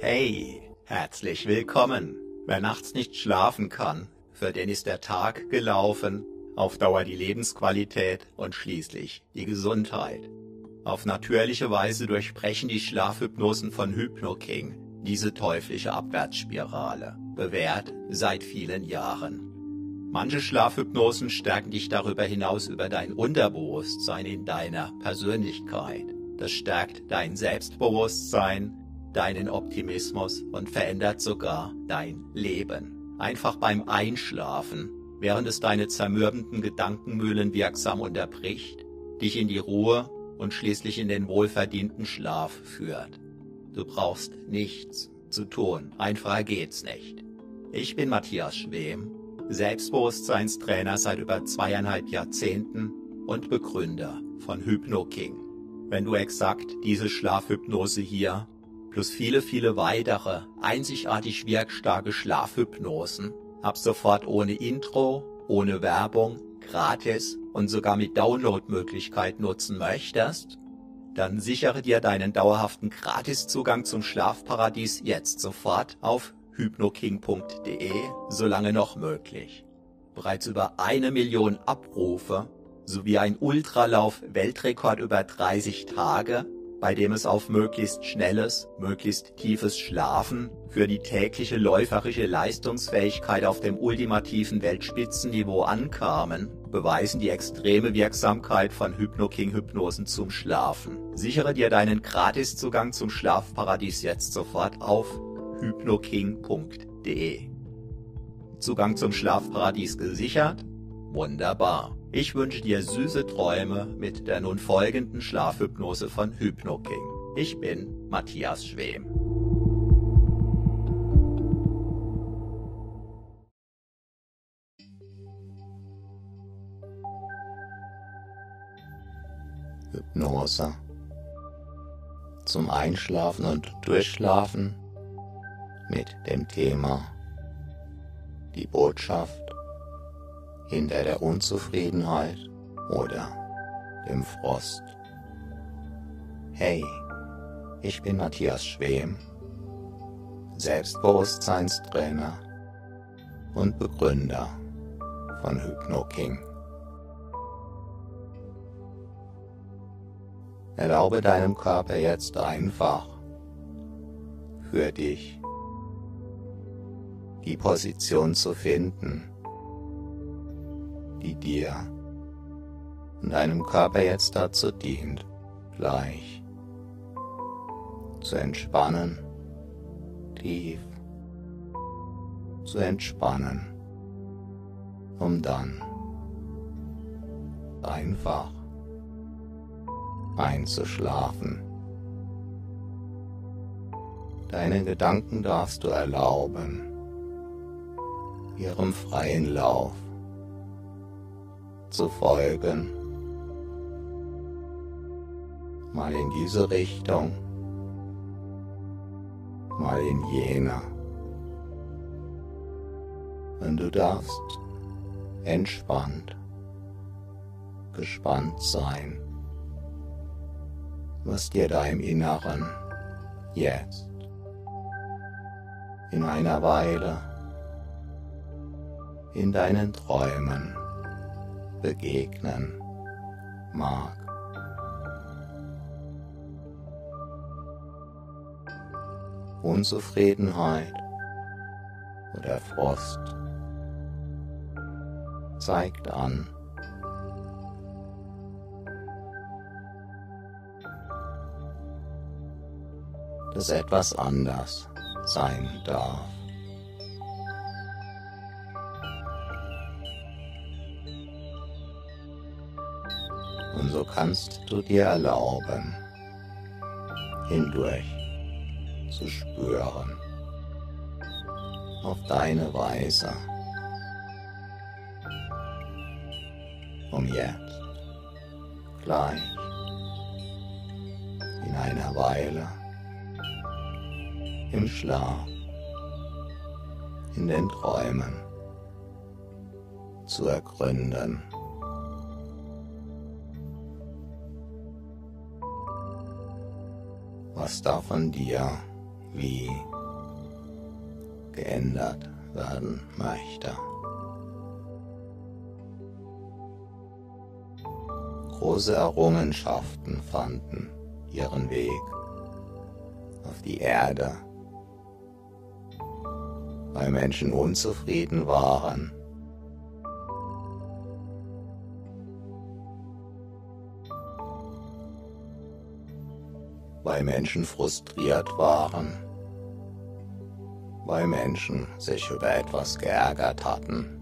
Hey, herzlich willkommen. Wer nachts nicht schlafen kann, für den ist der Tag gelaufen, auf Dauer die Lebensqualität und schließlich die Gesundheit. Auf natürliche Weise durchbrechen die Schlafhypnosen von HypnoKing diese teuflische Abwärtsspirale, bewährt seit vielen Jahren. Manche Schlafhypnosen stärken dich darüber hinaus über dein Unterbewusstsein in deiner Persönlichkeit. Das stärkt dein Selbstbewusstsein, deinen Optimismus und verändert sogar dein Leben. Einfach beim Einschlafen, während es deine zermürbenden Gedankenmühlen wirksam unterbricht, dich in die Ruhe und schließlich in den wohlverdienten Schlaf führt. Du brauchst nichts zu tun, einfacher geht's nicht. Ich bin Matthias Schwem, Selbstbewusstseinstrainer seit über 2,5 Jahrzehnten und Begründer von HypnoKing. Wenn du exakt diese Schlafhypnose hier plus viele weitere einzigartig wirkstarke Schlafhypnosen ab sofort ohne Intro, ohne Werbung, gratis und sogar mit Downloadmöglichkeit nutzen möchtest, dann sichere dir deinen dauerhaften Gratiszugang zum Schlafparadies jetzt sofort auf hypnoking.de, solange noch möglich. Bereits über 1 Million Abrufe sowie ein Ultralauf-Weltrekord über 30 Tage, bei dem es auf möglichst schnelles, möglichst tiefes Schlafen für die tägliche läuferische Leistungsfähigkeit auf dem ultimativen Weltspitzenniveau ankamen, beweisen die extreme Wirksamkeit von HypnoKing-Hypnosen zum Schlafen. Sichere dir deinen Gratiszugang zum Schlafparadies jetzt sofort auf hypnoking.de. Zugang zum Schlafparadies gesichert? Wunderbar. Ich wünsche dir süße Träume mit der nun folgenden Schlafhypnose von HypnoKing. Ich bin Matthias Schwem. Hypnose zum Einschlafen und Durchschlafen mit dem Thema die Botschaft hinter der Unzufriedenheit oder dem Frust. Hey, ich bin Matthias Schwem, Selbstbewusstseinstrainer und Begründer von HypnoKing. Erlaube deinem Körper jetzt einfach für dich die Position zu finden, die dir und deinem Körper jetzt dazu dient, gleich zu entspannen, tief zu entspannen, um dann einfach einzuschlafen. Deine Gedanken darfst du erlauben, ihrem freien Lauf zu folgen, mal in diese Richtung, mal in jene. Und du darfst entspannt, gespannt sein, was dir da im Inneren jetzt in einer Weile in deinen Träumen begegnen mag. Unzufriedenheit oder Frust zeigt an, dass etwas anders sein darf. Und so kannst du dir erlauben, hindurch zu spüren, auf deine Weise, um jetzt gleich in einer Weile im Schlaf, in den Träumen zu ergründen, was da von dir wie geändert werden möchte. Große Errungenschaften fanden ihren Weg auf die Erde, weil Menschen unzufrieden waren, weil Menschen frustriert waren, weil Menschen sich über etwas geärgert hatten.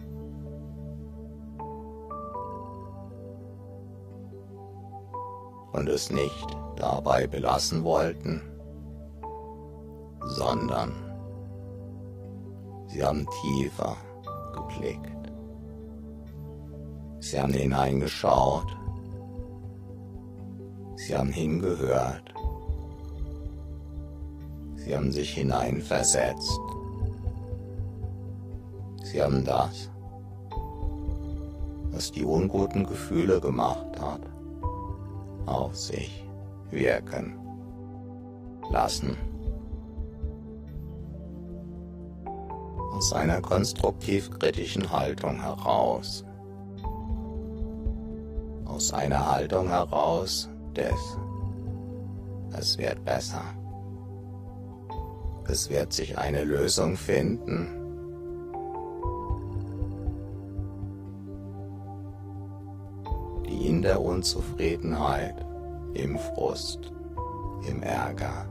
Und es nicht dabei belassen wollten, sondern sie haben tiefer geblickt. Sie haben hineingeschaut, sie haben hingehört, sie haben sich hineinversetzt, sie haben das, was die unguten Gefühle gemacht hat, auf sich wirken lassen. Aus einer konstruktiv-kritischen Haltung heraus. Aus einer Haltung heraus es wird besser. Es wird sich eine Lösung finden. Die in der Unzufriedenheit, im Frust, im Ärger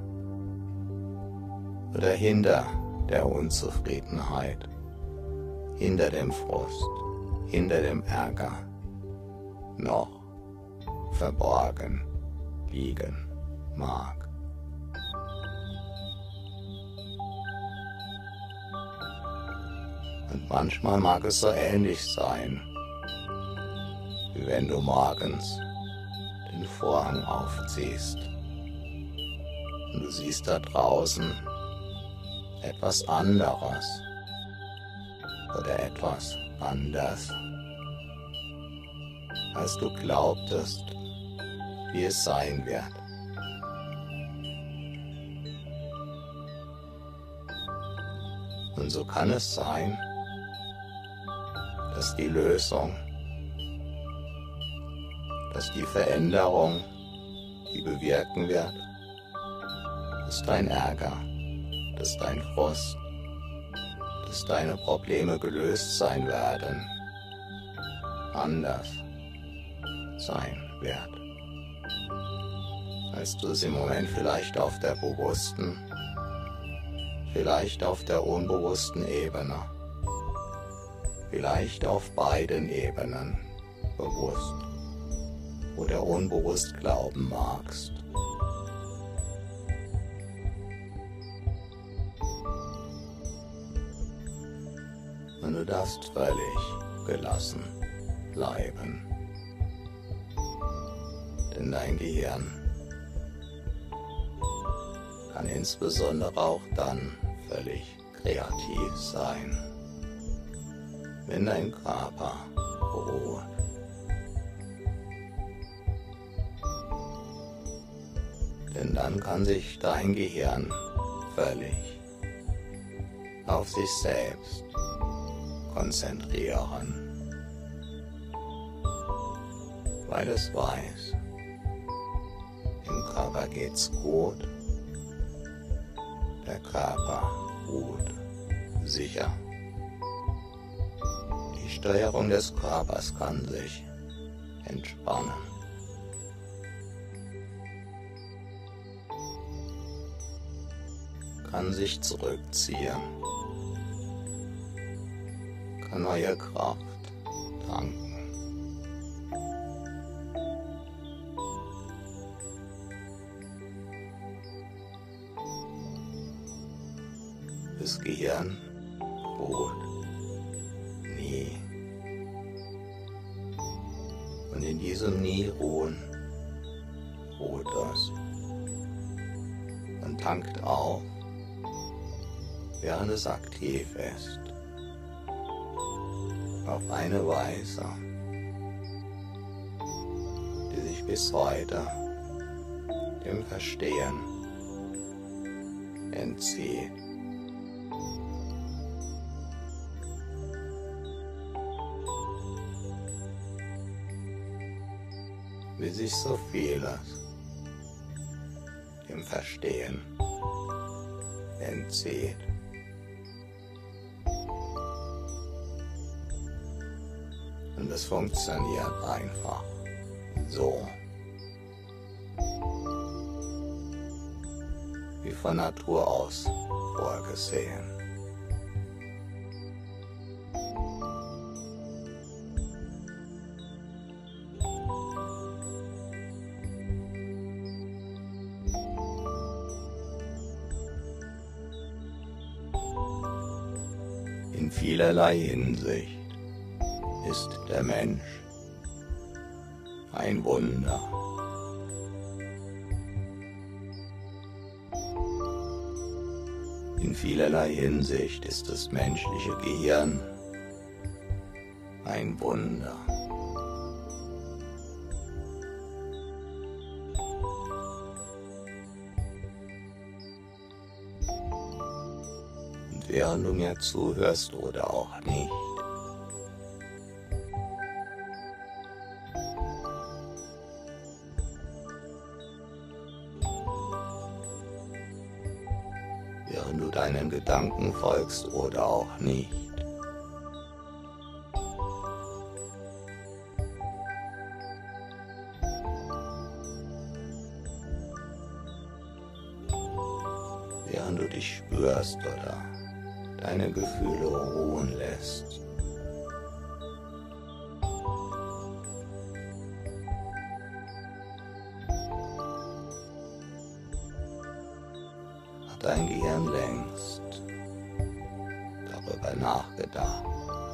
oder hinter der Unzufriedenheit, hinter dem Frust, hinter dem Ärger noch verborgen liegen mag. Und manchmal mag es so ähnlich sein, wie wenn du morgens den Vorhang aufziehst und du siehst da draußen etwas anderes oder etwas anders, als du glaubtest, wie es sein wird. Und so kann es sein, dass die Lösung, dass die Veränderung, die bewirken wird, dass dein Ärger, dass dein Frust, dass deine Probleme gelöst sein werden, anders sein wird, als du es im Moment vielleicht auf der bewussten, vielleicht auf der unbewussten Ebene, vielleicht auf beiden Ebenen bewusst oder unbewusst glauben magst. Und du darfst völlig gelassen bleiben, denn dein Gehirn kann insbesondere auch dann völlig kreativ sein, wenn dein Körper ruht. Denn dann kann sich dein Gehirn völlig auf sich selbst konzentrieren, weil es weiß, dem Körper geht's gut, der Körper ruht sicher. Die Steuerung des Körpers kann sich entspannen. Kann sich zurückziehen, kann neue Kraft tanken. Das Gehirn ruht nie. Und in diesem Nie-Ruhen ruht es und tankt auf, während es aktiv ist, auf eine Weise, die sich bis heute dem Verstehen entzieht. wie sich so vieles dem Verstehen entzieht. Und es funktioniert einfach so, wie von Natur aus vorgesehen. In vielerlei Hinsicht ist der Mensch ein Wunder. In vielerlei Hinsicht ist das menschliche Gehirn ein Wunder. Und während du mir zuhörst oder auch nicht, während du deinen Gedanken folgst oder auch nicht, während du dich spürst oder deine Gefühle ruhen lässt, hat dein Gehirn längst darüber nachgedacht,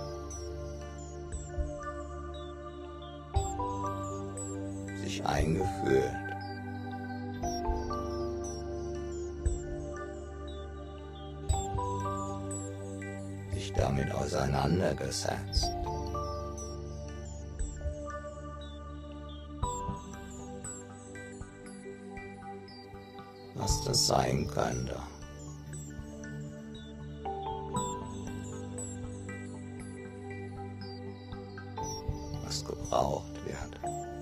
sich eingefühlt, sich damit auseinandergesetzt. Was das sein könnte. Was gebraucht wird.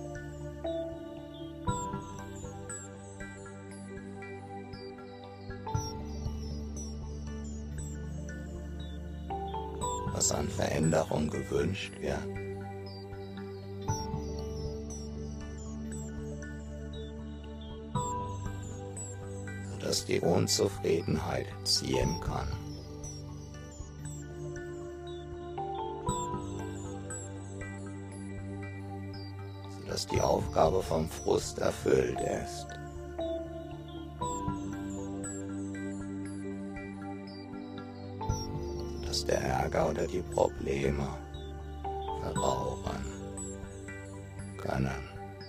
Was an Veränderung gewünscht wird. Sodass die Unzufriedenheit ziehen kann. Sodass die Aufgabe vom Frust erfüllt ist. Sodass der Ärger oder die Probleme verrauchen können.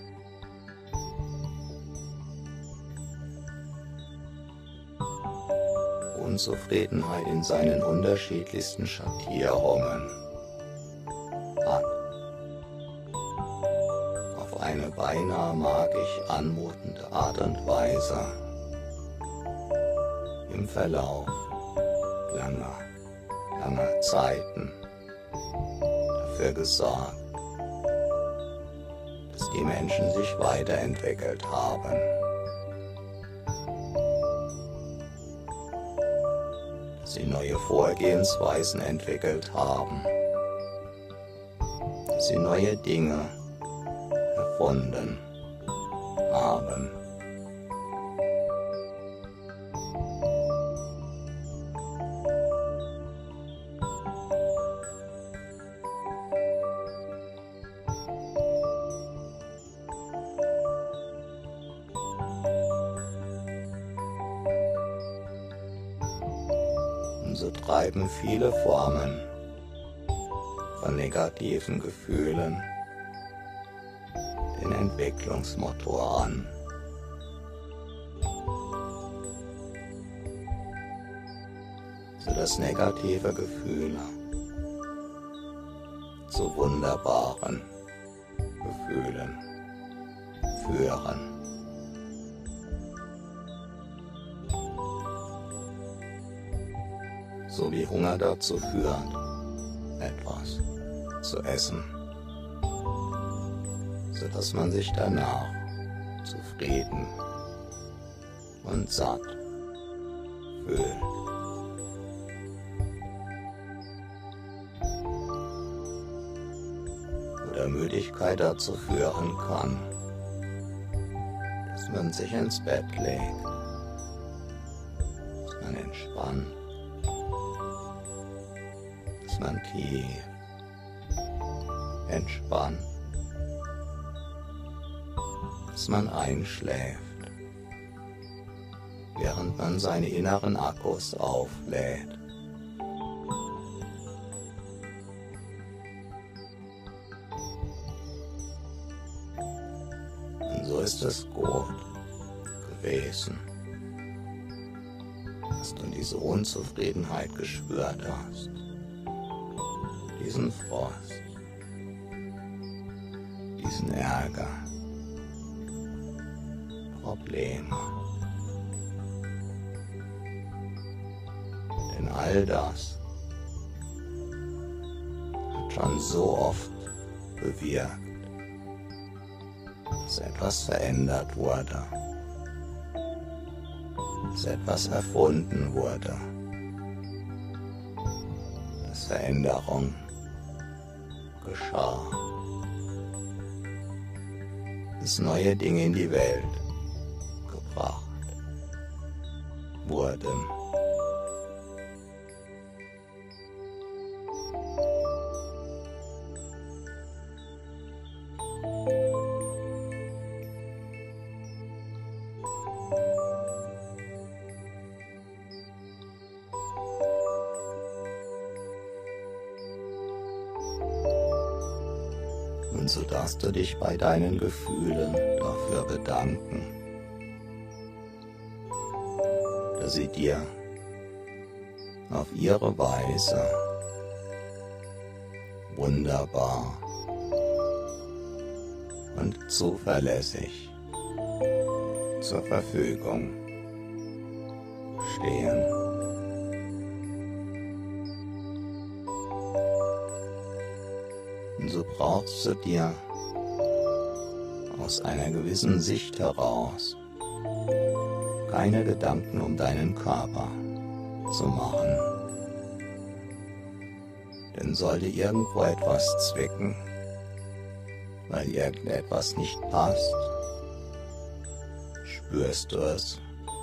Unzufriedenheit in seinen unterschiedlichsten Schattierungen hat auf eine beinahe magisch anmutende Art und Weise im Verlauf langer Zeiten dafür gesorgt, dass die Menschen sich weiterentwickelt haben. Sie neue Vorgehensweisen entwickelt haben, dass sie neue Dinge erfunden haben. So treiben viele Formen von negativen Gefühlen den Entwicklungsmotor an. Sodass negative Gefühle zu wunderbaren Gefühlen führen. So wie Hunger dazu führt, etwas zu essen. sodass man sich danach zufrieden und satt fühlt. Oder Müdigkeit dazu führen kann, dass man sich ins Bett legt, dass man entspannt, dass man tief entspannt, dass man einschläft, während man seine inneren Akkus auflädt. Und so ist es gut gewesen, dass du diese Unzufriedenheit gespürt hast, diesen Frost, diesen Ärger, Probleme. Denn all das hat schon so oft bewirkt, dass etwas verändert wurde, dass etwas erfunden wurde, dass Veränderung geschah, dass neue Dinge in die Welt gebracht wurden. Und so darfst du dich bei deinen Gefühlen dafür bedanken, dass sie dir auf ihre Weise wunderbar und zuverlässig zur Verfügung stehen. Und so brauchst du dir aus einer gewissen Sicht heraus keine Gedanken um deinen Körper zu machen. Denn sollte irgendwo etwas zwicken, weil irgendetwas nicht passt, spürst du es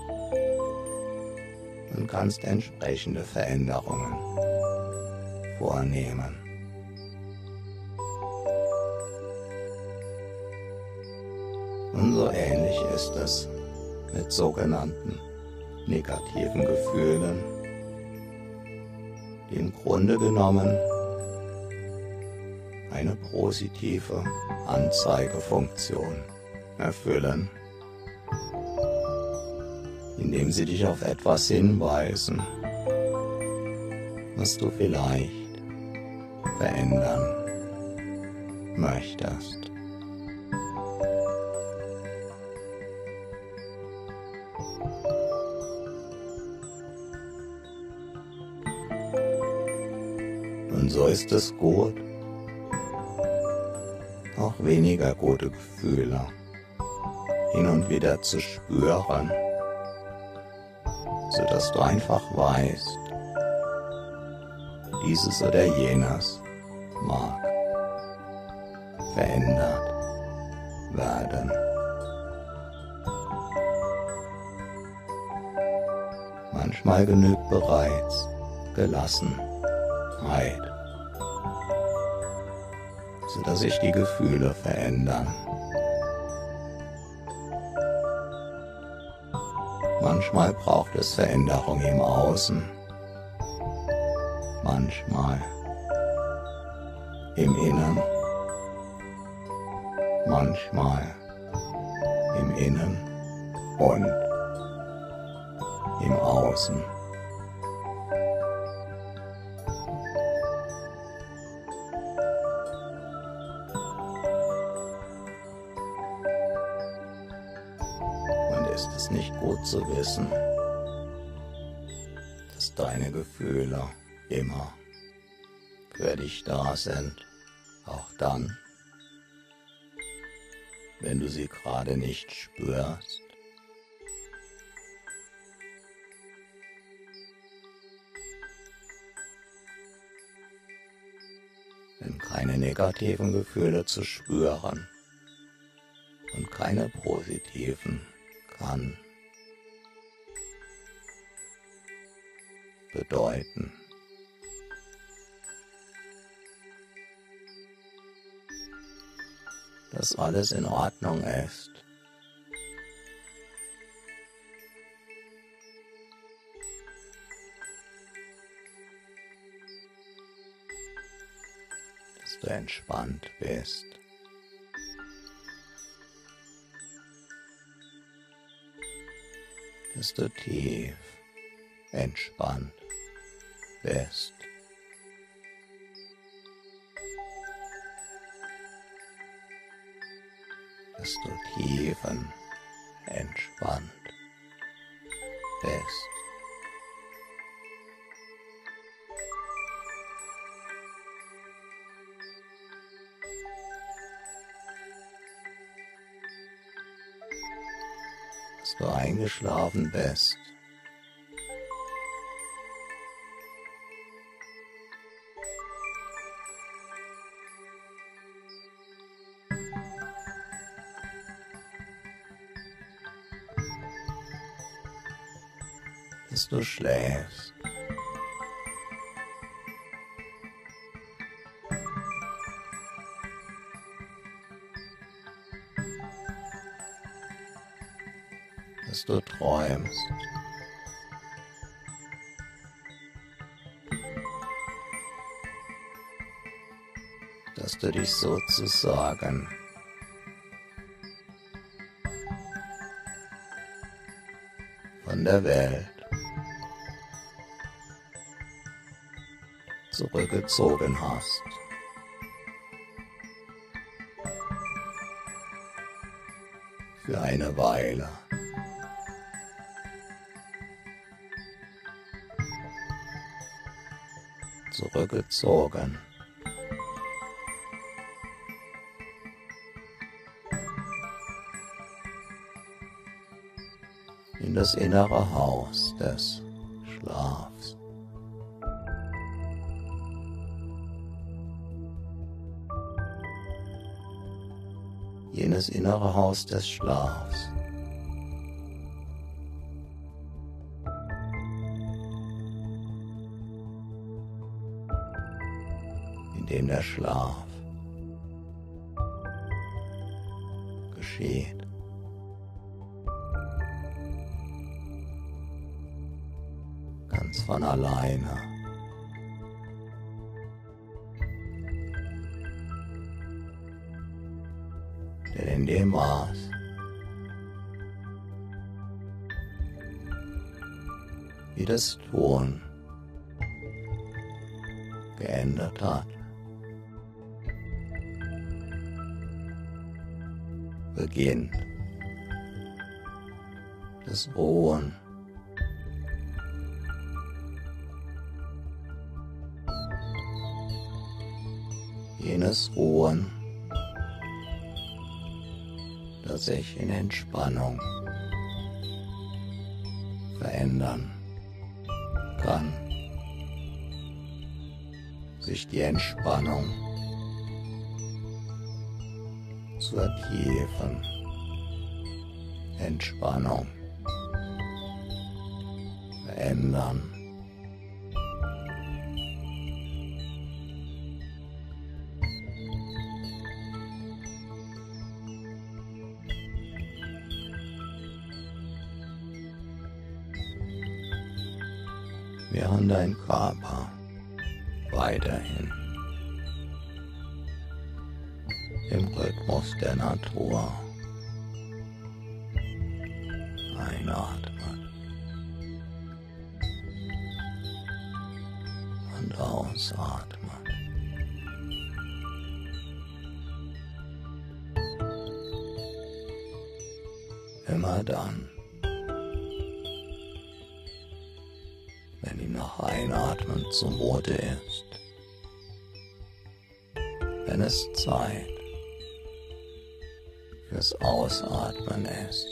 und kannst entsprechende Veränderungen vornehmen. Und so ähnlich ist es mit sogenannten negativen Gefühlen, die im Grunde genommen eine positive Anzeigefunktion erfüllen, indem sie dich auf etwas hinweisen, was du vielleicht verändern möchtest. Und so ist es gut, auch weniger gute Gefühle hin und wieder zu spüren, sodass du einfach weißt, dieses oder jenes mag verändert werden. Manchmal genügt bereits Gelassenheit, sodass sich die Gefühle verändern. Manchmal braucht es Veränderung im Außen, manchmal im Innen, manchmal im Innen und im Außen. Ist es nicht gut zu wissen, dass deine Gefühle immer für dich da sind, auch dann, wenn du sie gerade nicht spürst. Wenn keine negativen Gefühle zu spüren und keine positiven kann bedeuten, dass alles in Ordnung ist. Dass du entspannt bist. Dass du tief entspannt bist. Dass du tiefenentspannt bist. Dass du eingeschlafen bist. Dass du schläfst. Dass du träumst. Dass du dich sozusagen von der Welt zurückgezogen hast. Für eine Weile. Zurückgezogen. In das innere Haus des Schlafs. Jenes innere Haus des Schlafs. In dem der Schlaf geschieht. Ganz von alleine. Denn in dem Maß, wie das Tun geändert hat, beginnt das Ruhen. Jenes Ruhen, das sich in Entspannung verändern kann. Sich die Entspannung zur tiefen Entspannung verändern. Während dein Körper weiterhin im Rhythmus der Natur einatmet und ausatmet. Immer dann, wenn ihm nach Einatmen zumute ist, wenn es Zeit fürs Ausatmen ist.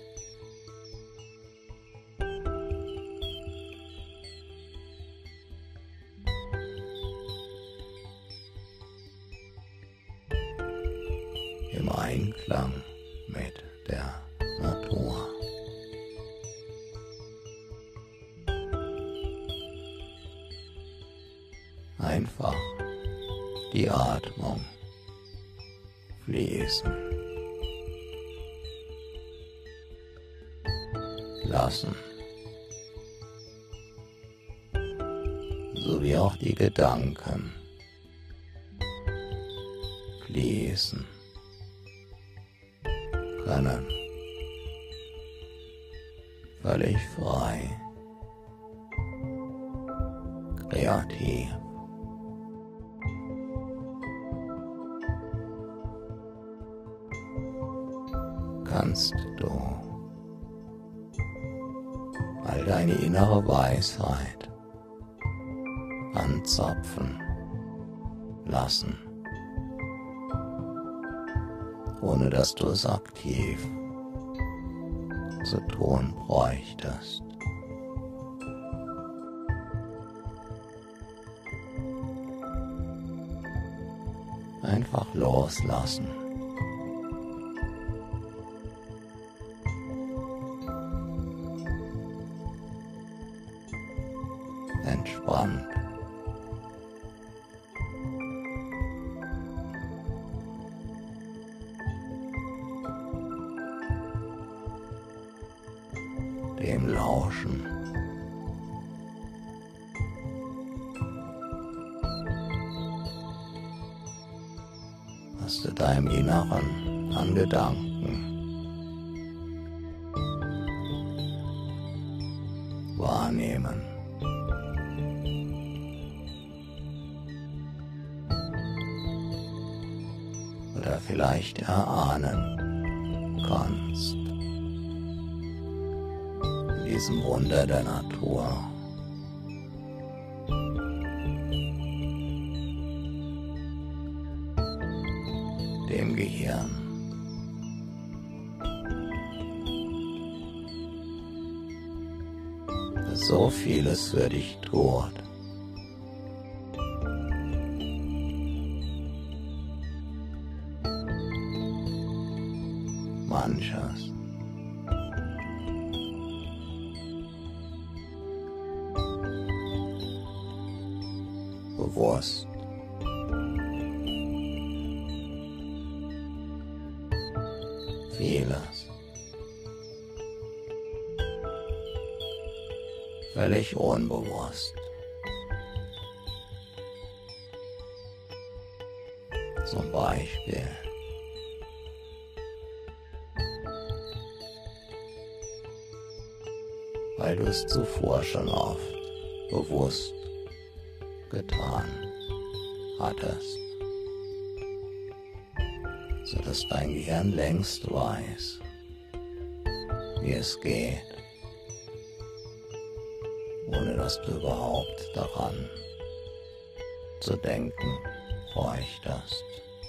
Im Einklang mit der Natur. Einfach die Atmung fließen lassen, sowie auch die Gedanken fließen können, völlig frei, kreativ. Kannst du all deine innere Weisheit anzapfen lassen, ohne dass du es aktiv zu tun bräuchtest. Einfach loslassen. Entspannt. Dem Lauschen. Was du deinem Inneren an Gedanken wahrnehmen oder vielleicht erahnen kannst. In diesem Wunder der Natur. Dem Gehirn. Das so vieles für dich tut. Manches bewusst, vieles völlig unbewusst. Zum Beispiel weil du es zuvor schon oft bewusst getan hattest, sodass dein Gehirn längst weiß, wie es geht, ohne dass du überhaupt daran zu denken bräuchtest.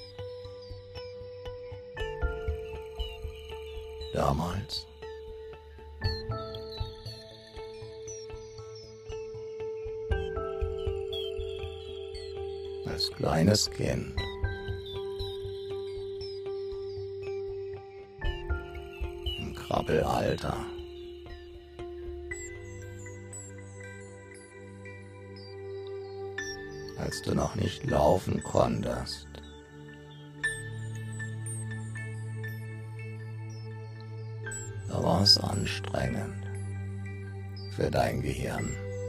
Damals als kleines Kind im Krabbelalter als du noch nicht laufen konntest, da war es anstrengend für dein Gehirn,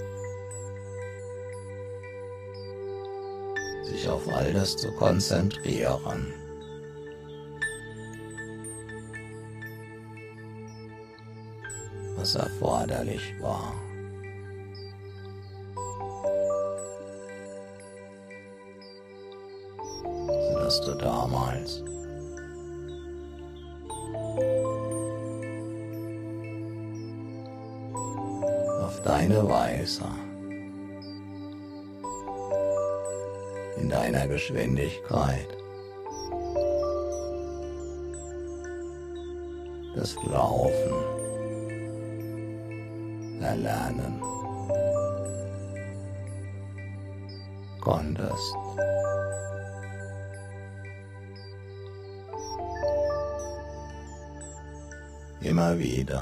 sich auf all das zu konzentrieren, was erforderlich war. Sodass du damals auf deine Weise in deiner Geschwindigkeit das Laufen erlernen konntest. Immer wieder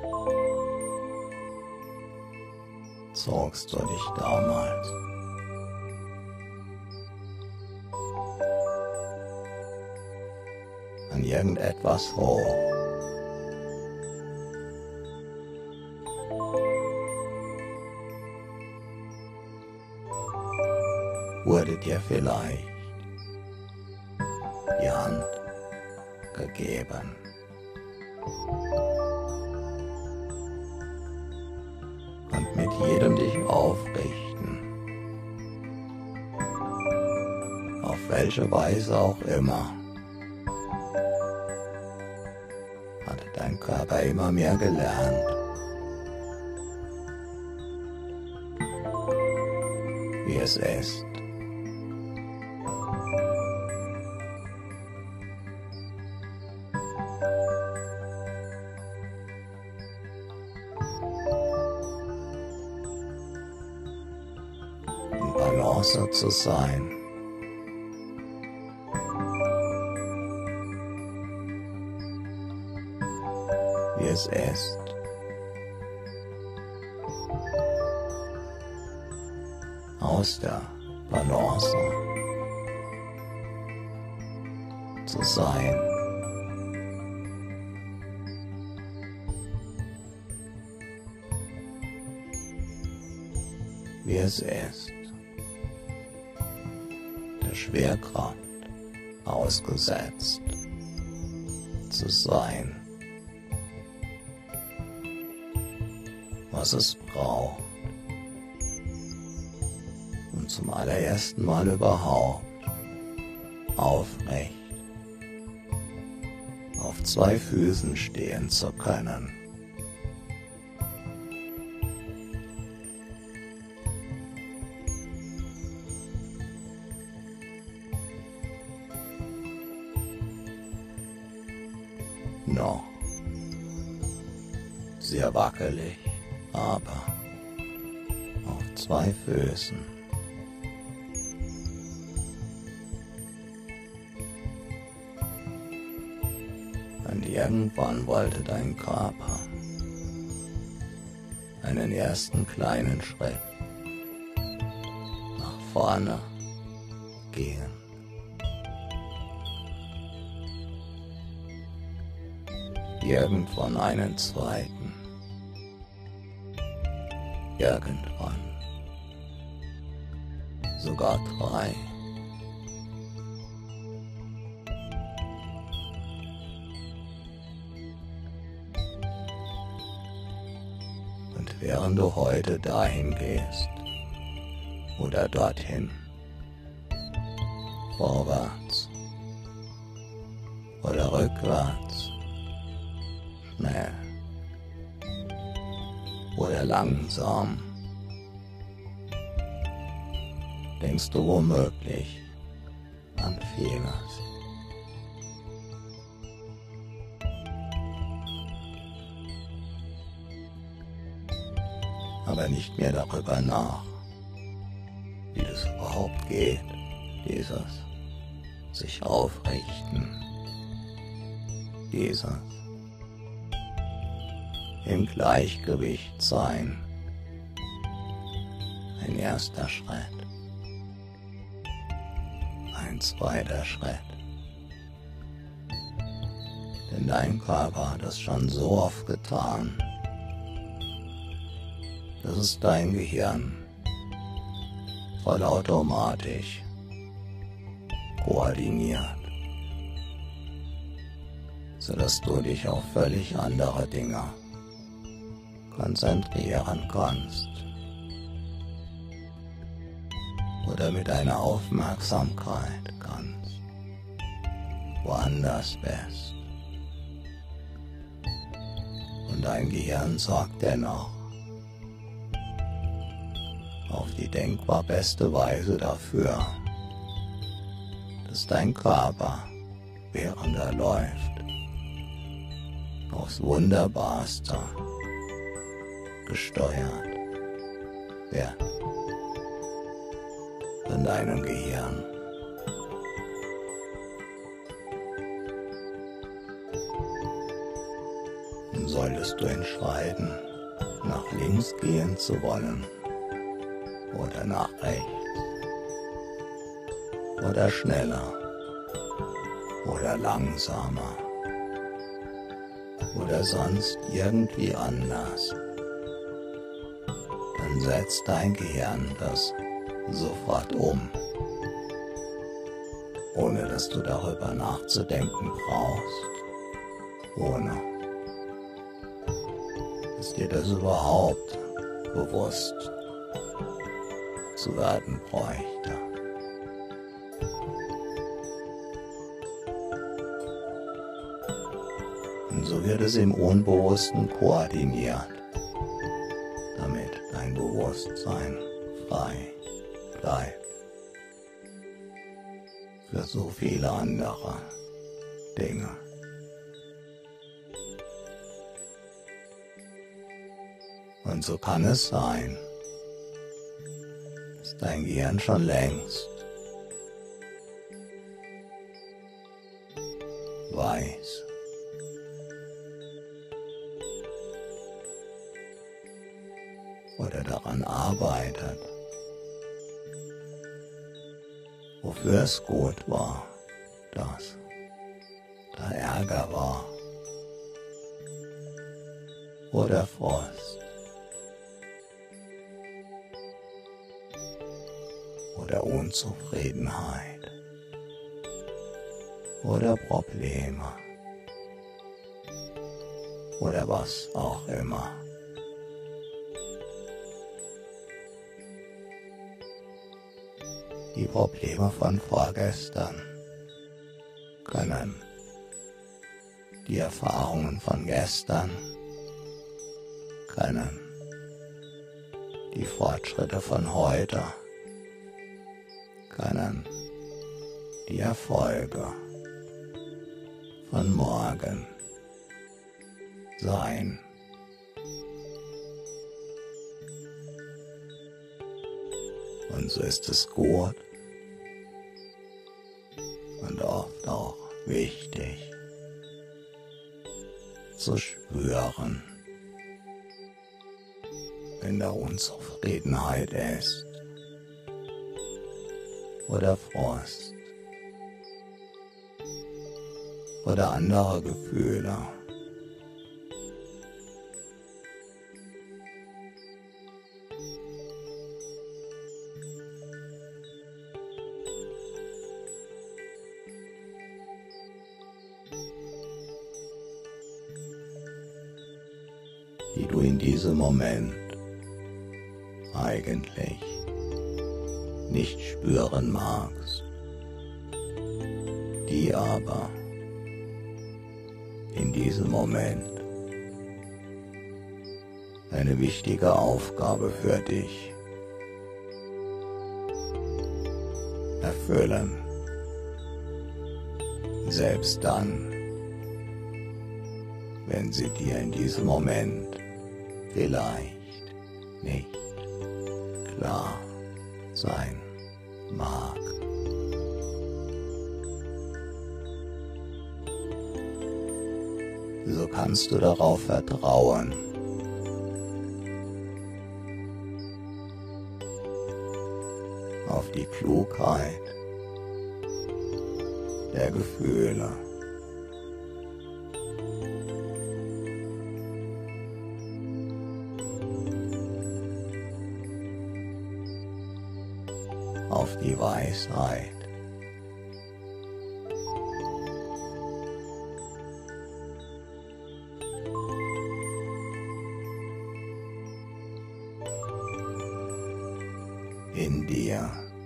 zogst du dich damals an irgendetwas hoch. Wurde dir vielleicht die Hand gegeben. Und mit jedem dich aufrichten, auf welche Weise auch immer, hatte dein Körper immer mehr gelernt, wie es ist, in Balance zu sein. Wie es ist, aus der Balance zu sein. Wie es ist, der Schwerkraft ausgesetzt zu sein. Was es braucht, um zum allerersten Mal überhaupt aufrecht auf zwei Füßen stehen zu können. Noch sehr wackelig, aber auf zwei Füßen. Und irgendwann wollte dein Körper einen ersten kleinen Schritt nach vorne gehen. Irgendwann einen zweiten. Irgendwann sogar drei. Und während du heute dahin gehst oder dorthin, vorwärts oder rückwärts, schnell oder langsam, denkst du womöglich an vieles. Aber nicht mehr darüber nach, wie es überhaupt geht, dieses sich aufrichten, dieses im Gleichgewicht sein. Ein erster Schritt, ein zweiter Schritt. Denn dein Körper hat es schon so oft getan, dass es dein Gehirn vollautomatisch koordiniert, sodass du dich auf völlig andere Dinge konzentrieren kannst oder mit deiner Aufmerksamkeit ganz woanders bist. Und dein Gehirn sorgt dennoch auf die denkbar beste Weise dafür, dass dein Körper, während er läuft, aufs Wunderbarste gesteuert wird von deinem Gehirn. Und solltest du entscheiden, nach links gehen zu wollen oder nach rechts oder schneller oder langsamer oder sonst irgendwie anders, dann setzt dein Gehirn das sofort um, ohne dass du darüber nachzudenken brauchst, ohne dass dir das überhaupt bewusst zu werden bräuchte. Und so wird es im Unbewussten koordiniert, damit dein Bewusstsein frei bleibt für so viele andere Dinge. Und so kann es sein, dass dein Gehirn schon längst weiß, oder daran arbeitet, wofür es gut war, dass da Ärger war oder Frust oder Unzufriedenheit oder Probleme oder was auch immer. Die Probleme von vorgestern können die Erfahrungen von gestern, können die Fortschritte von heute, können die Erfolge von morgen sein. Und so ist es gut und oft auch wichtig zu spüren, wenn da Unzufriedenheit ist oder Frust oder andere Gefühle. Die du in diesem Moment eigentlich nicht spüren magst, die aber in diesem Moment eine wichtige Aufgabe für dich erfüllen, selbst dann, wenn sie dir in diesem Moment vielleicht nicht klar sein mag. So kannst du darauf vertrauen, auf die Klugheit der Gefühle. Auf die Weisheit in dir.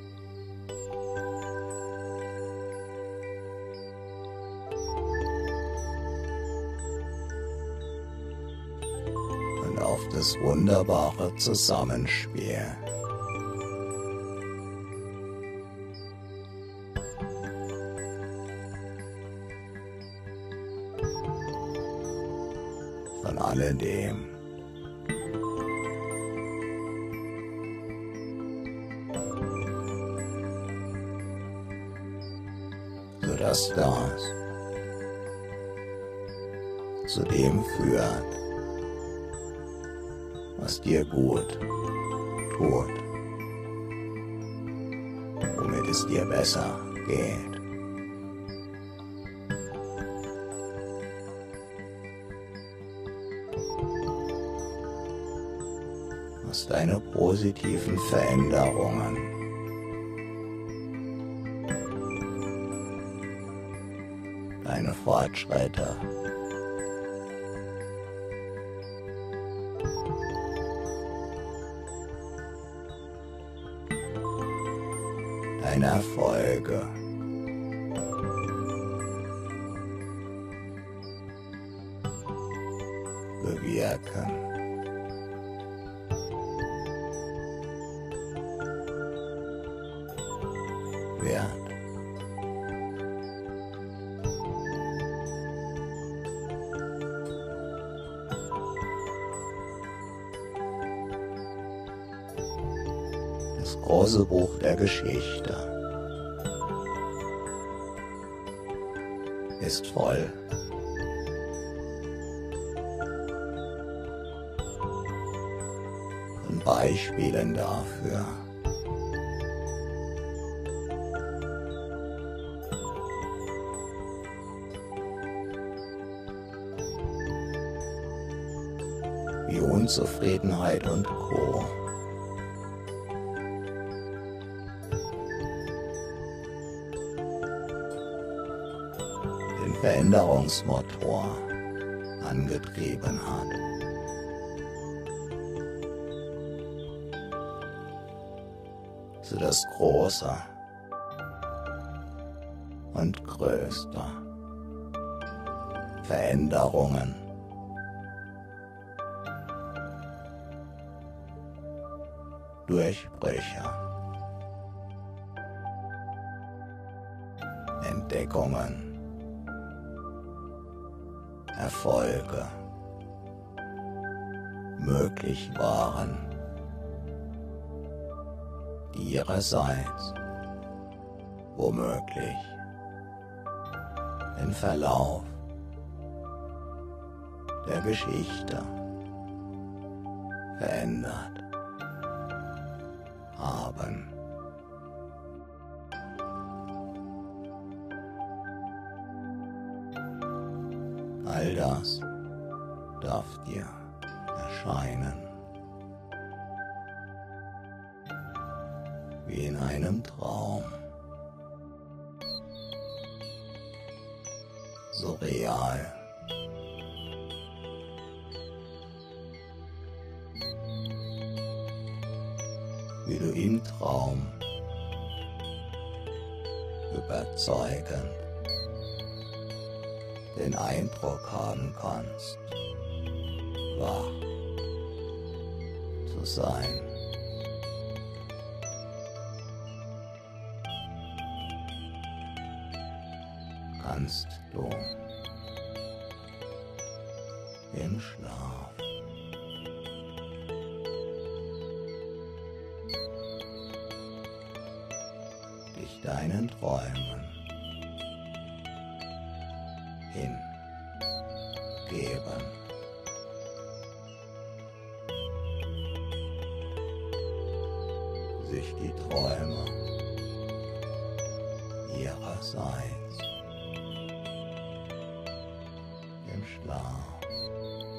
Und auf das wunderbare Zusammenspiel von alledem. Sodass das zu dem führt, was dir gut tut, womit es dir besser geht. Was deine positiven Veränderungen deine Fortschritte deine Erfolge bewirken. Wird. Das große Buch der Geschichte ist voll von Beispielen dafür, wie Unzufriedenheit und Co. den Veränderungsmotor angetrieben hat. Zu das Große und Größte Veränderungen Durchbrüche, Entdeckungen, Erfolge möglich waren, die ihrerseits womöglich den Verlauf der Geschichte verändert haben. All das darf dir erscheinen wie in einem Traum, so real, wie du im Traum überzeugend den Eindruck haben kannst, wach zu sein. Kannst du im Schlaf dich deinen Träumen hingeben. Sich die Träume ihrerseits im Schlaf